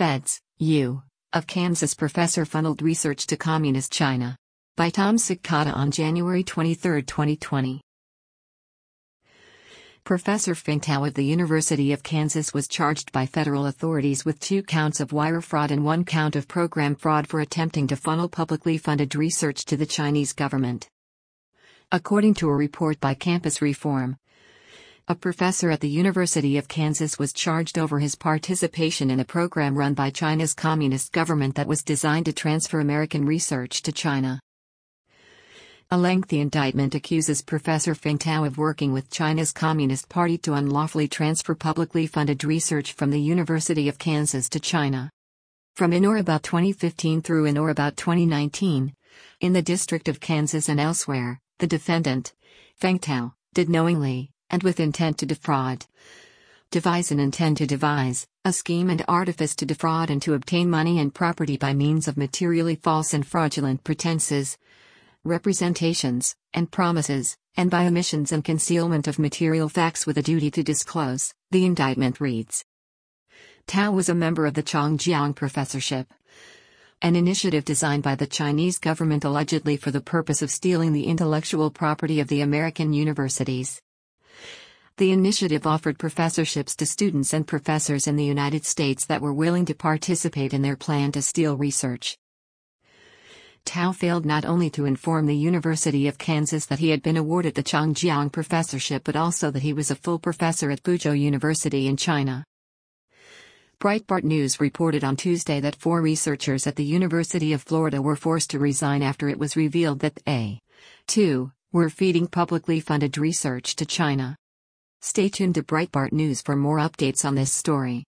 Feds, U. of Kansas professor funneled research to Communist China. By Tom Sikata on January 23, 2020. Professor Feng Tao of the University of Kansas was charged by federal authorities with 2 counts of wire fraud and 1 count of program fraud for attempting to funnel publicly funded research to the Chinese government. According to a report by Campus Reform, a professor at the University of Kansas was charged over his participation in a program run by China's communist government that was designed to transfer American research to China. A lengthy indictment accuses Professor Feng Tao of working with China's Communist Party to unlawfully transfer publicly funded research from the University of Kansas to China. From in or about 2015 through in or about 2019, in the District of Kansas and elsewhere, the defendant, Feng Tao, did knowingly, and with intent to defraud, devise and intend to devise, a scheme and artifice to defraud and to obtain money and property by means of materially false and fraudulent pretenses, representations, and promises, and by omissions and concealment of material facts with a duty to disclose, the indictment reads. Tao was a member of the Chongjiang Professorship, an initiative designed by the Chinese government allegedly for the purpose of stealing the intellectual property of the American universities. The initiative offered professorships to students and professors in the United States that were willing to participate in their plan to steal research. Tao failed not only to inform the University of Kansas that he had been awarded the Chongjiang Professorship but also that he was a full professor at Fuzhou University in China. Breitbart News reported on Tuesday that 4 researchers at the University of Florida were forced to resign after it was revealed that they, too, were feeding publicly funded research to China. Stay tuned to Breitbart News for more updates on this story.